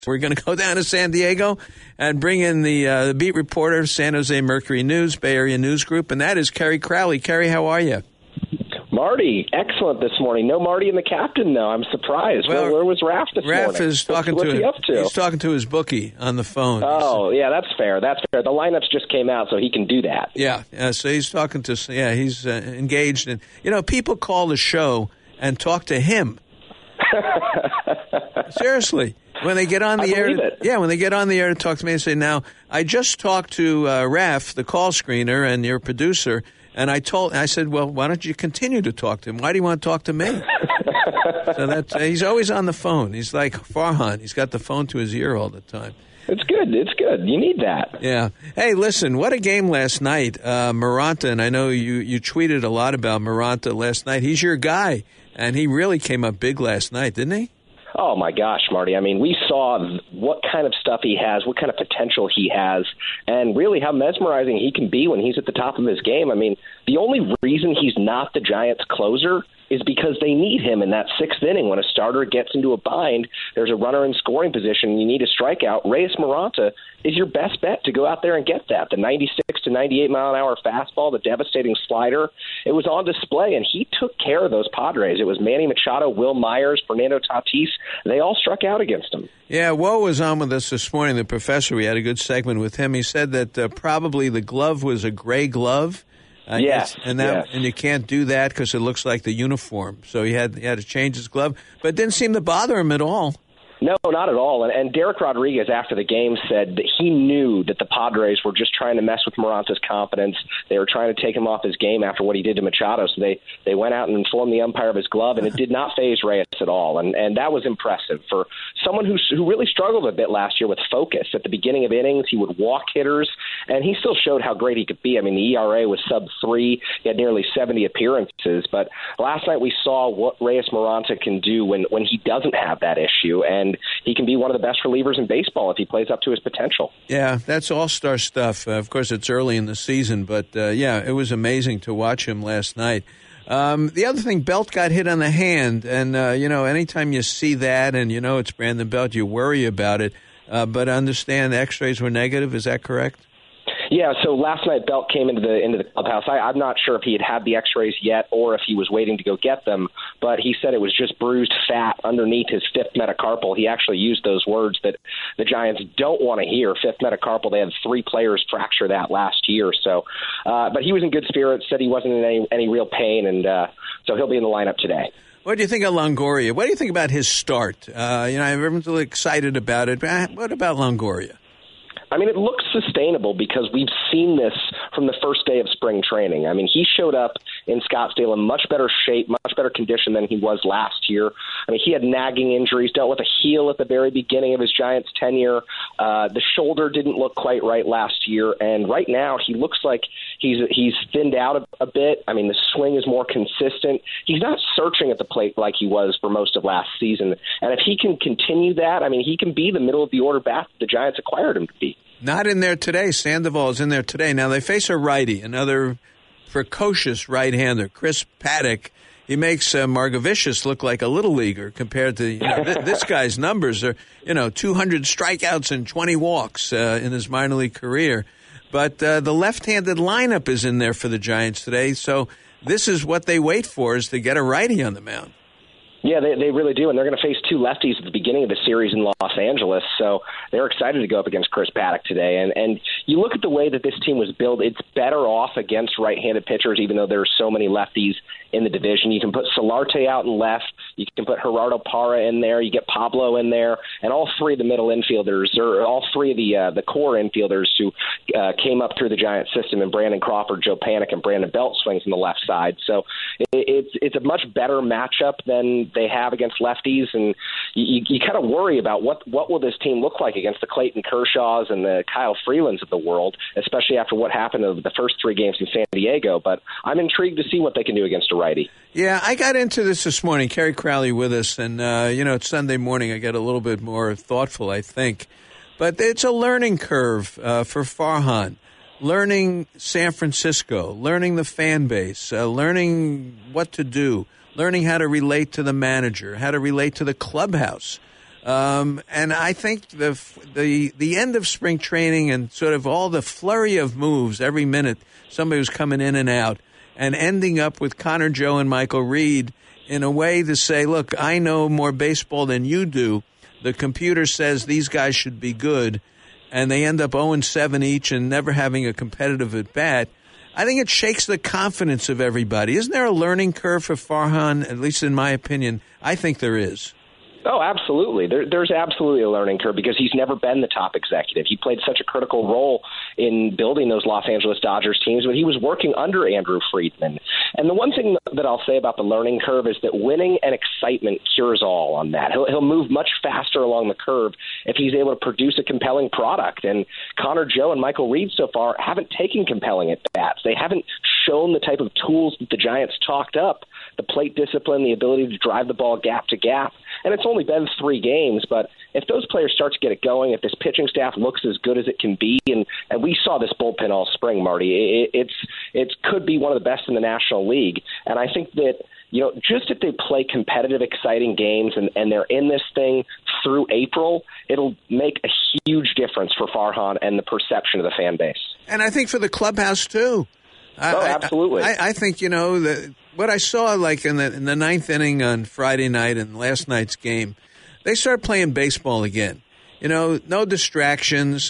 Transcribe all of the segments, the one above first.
We're going to go down to San Diego and bring in the beat reporter of San Jose Mercury News, Bay Area News Group, and that is Kerry Crowley. Kerry, how are you? Marty, excellent this morning. No Marty and the captain, though. I'm surprised. Well, where was Raph this morning? Raph is talking What's he up to? He's talking to his bookie on the phone. Oh, yeah, that's fair. That's fair. The lineups just came out, so he can do that. Yeah, so he's talking to, he's engaged. And, people call the show and talk to him. Seriously. When they get on the air, when they get on the air to talk to me, they say, "Now, I just talked to Raph, the call screener, and your producer, and I said, well, why don't you continue to talk to him? Why do you want to talk to me?" So that's he's always on the phone. He's like Farhan. He's got the phone to his ear all the time. It's good. It's good. You need that. Yeah. Hey, listen, what a game last night. Moranta, and I know you tweeted a lot about Moranta last night. He's your guy, and he really came up big last night, didn't he? Oh, my gosh, Marty. I mean, we saw what kind of stuff he has, what kind of potential he has, and really how mesmerizing he can be when he's at the top of his game. I mean, the only reason he's not the Giants' closer is because they need him in that sixth inning. When a starter gets into a bind, there's a runner in scoring position, you need a strikeout. Reyes Moranta is your best bet to go out there and get that. The 96 to 98 mile an hour fastball, the devastating slider, it was on display, and he took care of those Padres. It was Manny Machado, Will Myers, Fernando Tatis. They all struck out against him. Yeah, Woe was on with us this morning, the professor. We had a good segment with him. He said that probably the glove was a gray glove. Yes, and you can't do that because it looks like the uniform. So he had to change his glove, but it didn't seem to bother him at all. No, not at all. And Derek Rodriguez, after the game, said that he knew that the Padres were just trying to mess with Moranta's confidence. They were trying to take him off his game after what he did to Machado. So they went out and informed the umpire of his glove, and it did not faze Reyes at all. And that was impressive for someone who really struggled a bit last year with focus. At the beginning of innings, he would walk hitters, and he still showed how great he could be. I mean, the ERA was sub-3. He had nearly 70 appearances. But last night we saw what Reyes Moranta can do when he doesn't have that issue. And he can be one of the best relievers in baseball if he plays up to his potential. Yeah, that's all-star stuff. Of course, it's early in the season, but, it was amazing to watch him last night. The other thing, Belt got hit on the hand, and, anytime you see that and it's Brandon Belt, you worry about it. But understand the x-rays were negative. Is that correct? Yeah, so last night Belt came into the clubhouse. I'm not sure if he had the x-rays yet or if he was waiting to go get them, but he said it was just bruised fat underneath his fifth metacarpal. He actually used those words that the Giants don't want to hear, fifth metacarpal. They had 3 players fracture that last year. So, but he was in good spirits, said he wasn't in any real pain, and so he'll be in the lineup today. What do you think of Longoria? What do you think about his start? Everyone's really excited about it. What about Longoria? I mean, it looks sustainable because we've seen this from the first day of spring training. I mean, he showed up in Scottsdale in much better shape, much better condition than he was last year. I mean, he had nagging injuries, dealt with a heel at the very beginning of his Giants tenure. The shoulder didn't look quite right last year, and right now he looks like he's thinned out a bit. I mean, the swing is more consistent. He's not searching at the plate like he was for most of last season, and if he can continue that, I mean, he can be the middle of the order bat the Giants acquired him to be. Not in there today. Sandoval is in there today. Now, they face a righty, another precocious right-hander, Chris Paddock. He makes Margevicius look like a little leaguer compared to this guy's numbers are 200 strikeouts and 20 walks in his minor league career. But the left-handed lineup is in there for the Giants today. So this is what they wait for, is to get a righty on the mound. Yeah, they really do, and they're going to face 2 lefties at the beginning of the series in Los Angeles, so they're excited to go up against Chris Paddock today. And you look at the way that this team was built, it's better off against right-handed pitchers, even though there are so many lefties in the division. You can put Solarte out in left, you can put Gerardo Parra in there, you get Pablo in there, and all 3 of the middle infielders, or all 3 of the core infielders who came up through the Giants system, and Brandon Crawford, Joe Panik, and Brandon Belt swings on the left side. So it's a much better matchup than they have against lefties, and you kind of worry about what will this team look like against the Clayton Kershaws and the Kyle Freelands of the world, especially after what happened of the first 3 games in San Diego. But I'm intrigued to see what they can do against a righty. Yeah, I got into this morning. Kerry Crowley with us, and it's Sunday morning. I get a little bit more thoughtful, I think. But it's a learning curve for Farhan. Learning San Francisco, learning the fan base, learning what to do, learning how to relate to the manager, how to relate to the clubhouse. And I think the end of spring training and sort of all the flurry of moves every minute, somebody was coming in and out, and ending up with Connor Joe and Michael Reed in a way to say, look, I know more baseball than you do. The computer says these guys should be good, and they end up 0-7 each and never having a competitive at bat. I think it shakes the confidence of everybody. Isn't there a learning curve for Farhan? At least in my opinion, I think there is. Oh, absolutely. There's absolutely a learning curve because he's never been the top executive. He played such a critical role in building those Los Angeles Dodgers teams when he was working under Andrew Friedman. And the one thing that I'll say about the learning curve is that winning and excitement cures all on that. He'll move much faster along the curve if he's able to produce a compelling product. And Connor Joe and Michael Reed so far haven't taken compelling at-bats. They haven't shown the type of tools that the Giants talked up, the plate discipline, the ability to drive the ball gap to gap. And it's only been 3 games, but if those players start to get it going, if this pitching staff looks as good as it can be, and we saw this bullpen all spring, Marty, it could be one of the best in the National League. And I think that, just if they play competitive, exciting games and they're in this thing through April, it'll make a huge difference for Farhan and the perception of the fan base. And I think for the clubhouse, too. Absolutely. I think, what I saw like in the ninth inning on Friday night and last night's game, they started playing baseball again. No distractions.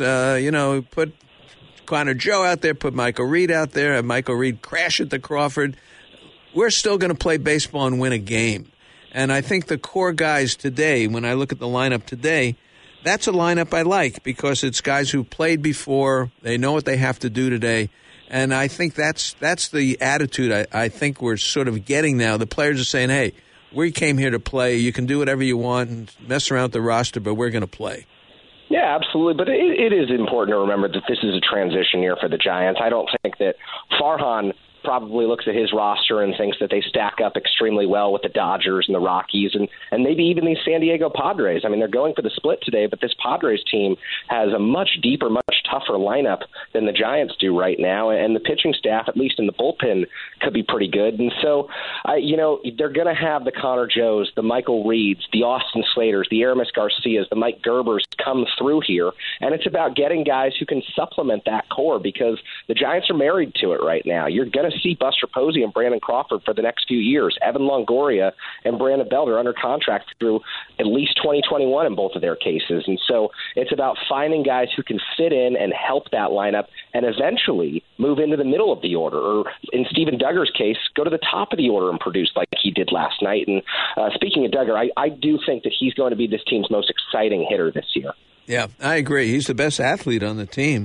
Put Connor Joe out there, put Michael Reed out there, have Michael Reed crash at the Crawford. We're still going to play baseball and win a game. And I think the core guys today, when I look at the lineup today, that's a lineup I like because it's guys who played before. They know what they have to do today. And I think that's the attitude I think we're sort of getting now. The players are saying, hey, we came here to play. You can do whatever you want and mess around with the roster, but we're going to play. Yeah, absolutely. But it is important to remember that this is a transition year for the Giants. I don't think that Farhan probably looks at his roster and thinks that they stack up extremely well with the Dodgers and the Rockies and maybe even these San Diego Padres. I mean, they're going for the split today, but this Padres team has a much deeper, much tougher lineup than the Giants do right now, and the pitching staff, at least in the bullpen, could be pretty good. And so, they're going to have the Connor Joes, the Michael Reeds, the Austin Slaters, the Aramis Garcias, the Mike Gerbers come through here, and it's about getting guys who can supplement that core because the Giants are married to it right now. You're going to see Buster Posey and Brandon Crawford for the next few years. Evan Longoria and Brandon Belt are under contract through at least 2021 in both of their cases. And so it's about finding guys who can fit in and help that lineup and eventually move into the middle of the order, or in Steven Duggar's case, go to the top of the order and produce like he did last night. And speaking of Duggar, I do think that he's going to be this team's most exciting hitter this year. Yeah, I agree. He's the best athlete on the team.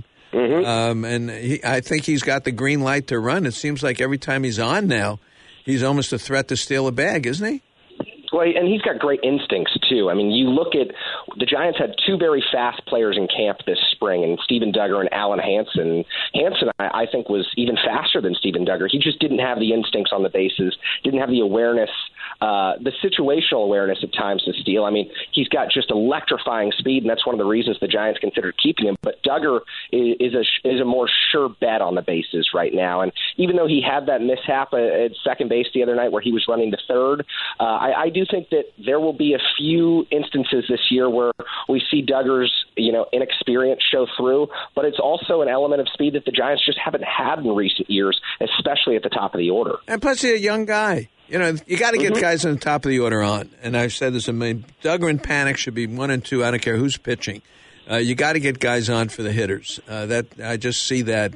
Mm-hmm. I think he's got the green light to run. It seems like every time he's on now, he's almost a threat to steal a bag, isn't he? Well, and he's got great instincts, too. I mean, you look at the Giants had 2 very fast players in camp this spring, and Steven Duggar and Alan Hansen. Hansen, I think, was even faster than Steven Duggar. He just didn't have the instincts on the bases, didn't have the awareness, the situational awareness at times to steal. I mean, he's got just electrifying speed, and that's one of the reasons the Giants considered keeping him. But Duggar is a more sure bet on the bases right now. And even though he had that mishap at second base the other night where he was running to third, I do think that there will be a few instances this year where we see Duggar's inexperience show through, but it's also an element of speed that the Giants just haven't had in recent years, especially at the top of the order. And plus, he's a young guy. You got to get guys on the top of the order on. And I've said this, Duggar and Panik should be 1 and 2. I don't care who's pitching. You got to get guys on for the hitters. That I just see that.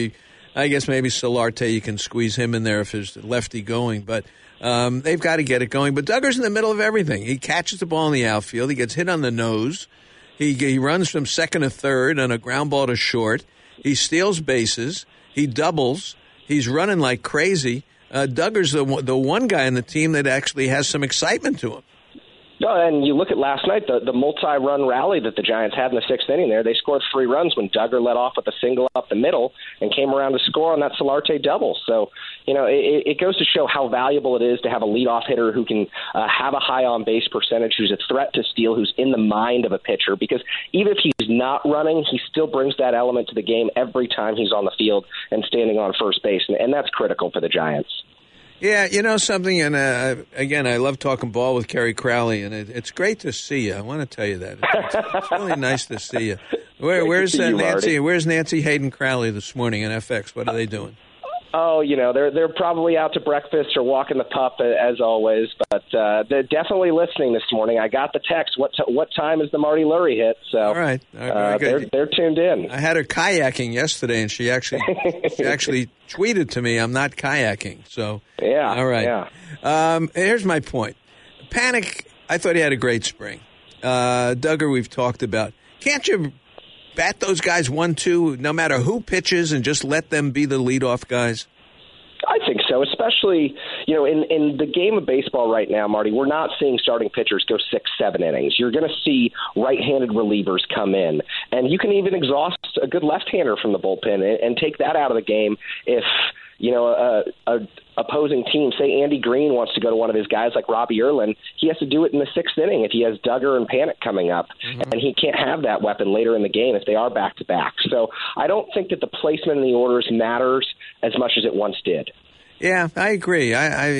I guess maybe Solarte, you can squeeze him in there if there's lefty going, but they've got to get it going. But Duggar's in the middle of everything. He catches the ball in the outfield. He gets hit on the nose. He runs from second to third on a ground ball to short. He steals bases. He doubles. He's running like crazy. Duggar's the one guy on the team that actually has some excitement to him. No, and you look at last night, the multi-run rally that the Giants had in the 6th inning there. They scored 3 runs when Duggar led off with a single up the middle and came around to score on that Solarte double. So, it goes to show how valuable it is to have a leadoff hitter who can have a high on-base percentage, who's a threat to steal, who's in the mind of a pitcher. Because even if he's not running, he still brings that element to the game every time he's on the field and standing on first base. And that's critical for the Giants. Yeah, you know something, and again, I love talking ball with Kerry Crowley, and it's great to see you. I want to tell you that. It's really nice to see you. Where's Nancy? Where's Nancy Hayden Crowley this morning in FX? What are they doing? Oh, they're probably out to breakfast or walking the pup as always, but they're definitely listening this morning. I got the text. What time is the Marty Lurie hit? So all right, they're tuned in. I had her kayaking yesterday, and she actually tweeted to me, "I'm not kayaking." So yeah, all right. Yeah. Here's my point. Panik, I thought he had a great spring. Duggar, we've talked about. Can't you bat those guys 1-2, no matter who pitches, and just let them be the leadoff guys? I think so, especially, in the game of baseball right now, Marty, we're not seeing starting pitchers go 6-7 innings. You're going to see right-handed relievers come in, and you can even exhaust a good left-hander from the bullpen and take that out of the game if a opposing team, say Andy Green wants to go to one of his guys like Robbie Erlin, he has to do it in the 6th inning if he has Duggar and Panik coming up, and he can't have that weapon later in the game if they are back-to-back. So I don't think that the placement in the orders matters as much as it once did. Yeah, I agree.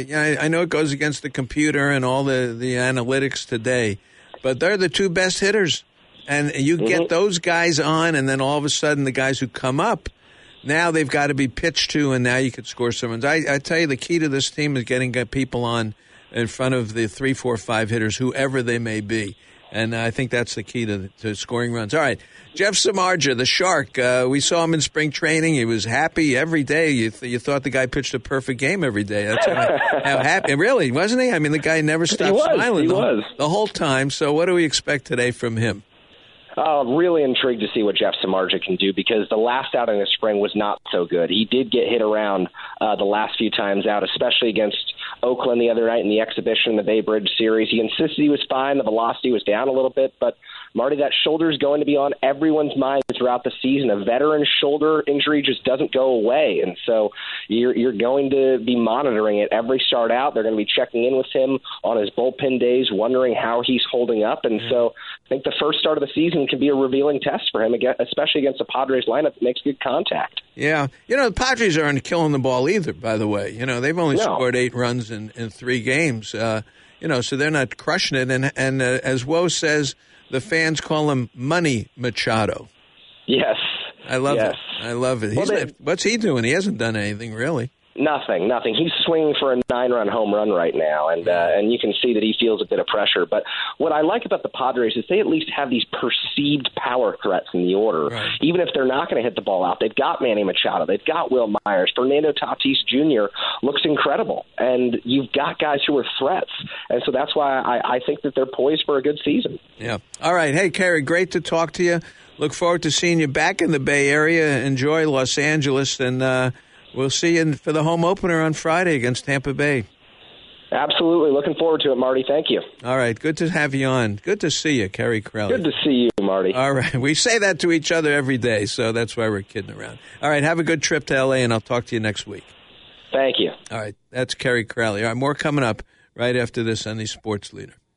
I know it goes against the computer and all the analytics today, but they're the two best hitters, and you get those guys on, and then all of a sudden the guys who come up, now they've got to be pitched to, and now you could score some runs. I tell you, the key to this team is getting people on in front of the 3, 4, 5 hitters, whoever they may be. And I think that's the key to scoring runs. All right, Jeff Samardzija, the Shark. We saw him in spring training. He was happy every day. You thought the guy pitched a perfect game every day. That's how happy. Really, wasn't he? I mean, the guy never stopped smiling the whole time. So what do we expect today from him? Really intrigued to see what Jeff Samardzija can do, because the last outing this spring was not so good. He did get hit around the last few times out, especially against Oakland the other night in the exhibition in the Bay Bridge series. He insisted he was fine. The velocity was down a little bit, but Marty, that shoulder is going to be on everyone's mind throughout the season. A veteran shoulder injury just doesn't go away, and so you're going to be monitoring it every start out. They're going to be checking in with him on his bullpen days, wondering how he's holding up, and so I think the first start of the season can be a revealing test for him, especially against the Padres lineup that makes good contact. Yeah. The Padres aren't killing the ball either, by the way. They've only scored 8 runs in 3 games, so they're not crushing it. And as Woe says, the fans call him Money Machado. Yes. I love it. I love it. What's he doing? He hasn't done anything, really. Nothing. He's swinging for a 9-run home run right now, and you can see that he feels a bit of pressure. But what I like about the Padres is they at least have these perceived power threats in the order. Right. Even if they're not going to hit the ball out, they've got Manny Machado, they've got Will Myers, Fernando Tatis Jr. looks incredible, and you've got guys who are threats. And so that's why I think that they're poised for a good season. Yeah. All right. Hey, Kerry, great to talk to you. Look forward to seeing you back in the Bay Area. Enjoy Los Angeles, and we'll see you for the home opener on Friday against Tampa Bay. Absolutely. Looking forward to it, Marty. Thank you. All right. Good to have you on. Good to see you, Kerry Crowley. Good to see you, Marty. All right. We say that to each other every day, so that's why we're kidding around. All right. Have a good trip to L.A., and I'll talk to you next week. Thank you. All right. That's Kerry Crowley. All right. More coming up right after this on the Sports Leader.